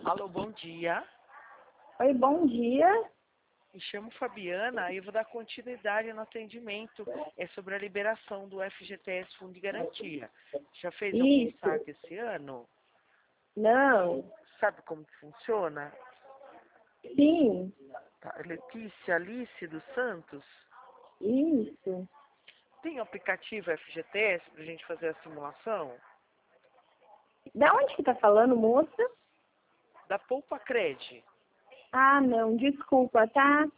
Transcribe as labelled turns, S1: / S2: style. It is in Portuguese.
S1: Alô, bom dia.
S2: Oi, bom dia.
S1: Me chamo Fabiana e eu vou dar continuidade no atendimento. É sobre a liberação do FGTS Fundo de Garantia. Já fez algum
S2: Isso.
S1: saque esse ano?
S2: Não.
S1: Sabe como que funciona?
S2: Sim.
S1: Tá. Letícia Alice dos Santos.
S2: Isso.
S1: Tem o aplicativo FGTS para a gente fazer a simulação?
S2: Da onde que tá falando, moça?
S1: Da Poupa Cred.
S2: Ah, não. Desculpa, tá?